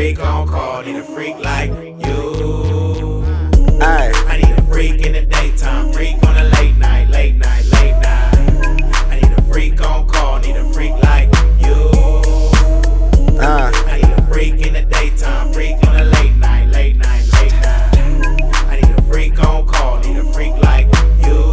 freak on call, need a freak like you. Ay, I need a freak in the daytime, freak on a late night, late night, late night. I need a freak on call, need a freak like you. I need a freak in the daytime, freak on a late night, late night, late night. I need a freak on call, need a freak like you.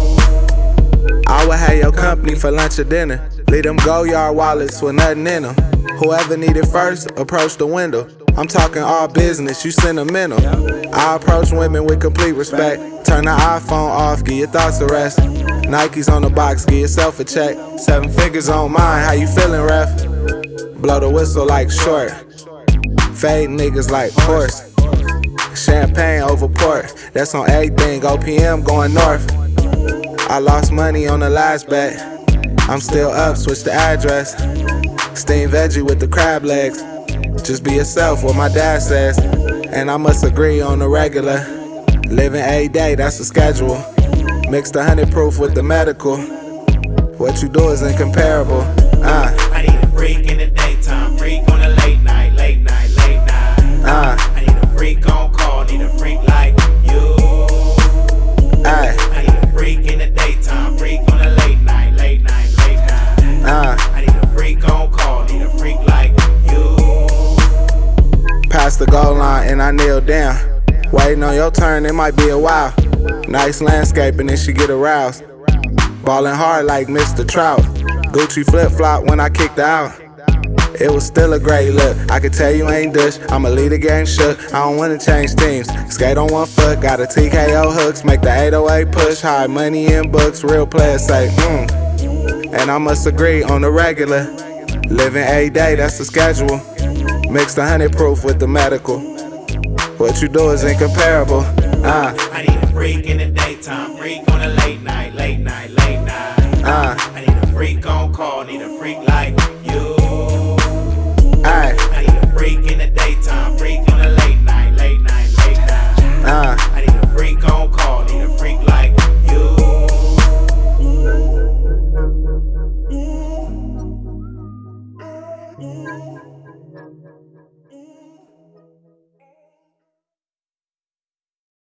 I would have your company for lunch or dinner. Leave them go-yard wallets with nothing in them. Whoever need it first, approach the window. I'm talking all business, you sentimental. I approach women with complete respect. Turn the iPhone off, get your thoughts a rest. Nikes on the box, give yourself a check. 7 figures on mine, how you feeling, ref? Blow the whistle like short. Fade niggas like horse. Champagne over port, that's on everything. OPM going north. I lost money on the last bet. I'm still up, switch the address. Steamed veggie with the crab legs. Just be yourself, what my dad says. And I must agree on the regular. Living a day, that's the schedule. Mix the 100 proof with the medical. What you do is incomparable. I need a freak in the daytime, freak on a late night, late night, late night. I need a freak on call, need a freak like you. I need a freak in the daytime, freak on a late night, late night, late night. I need a freak on call, need a freak like you. Past the goal line and I kneel down. Waiting on your turn, it might be a while. Nice landscaping and she get aroused. Ballin' hard like Mr. Trout. Gucci flip-flop when I kicked her out. It was still a great look. I could tell you ain't dush. I'ma lead the game shook. I don't wanna change teams. Skate on 1 foot. Got a TKO hooks. Make the 808 push. Hide money in books. Real players say, And I must agree on the regular. Living a day, that's the schedule. Mix the 100 proof with the medical. What you do is incomparable. I need a freak in the daytime, freak on a late night, late night, late night. I need a freak on call, need a freak like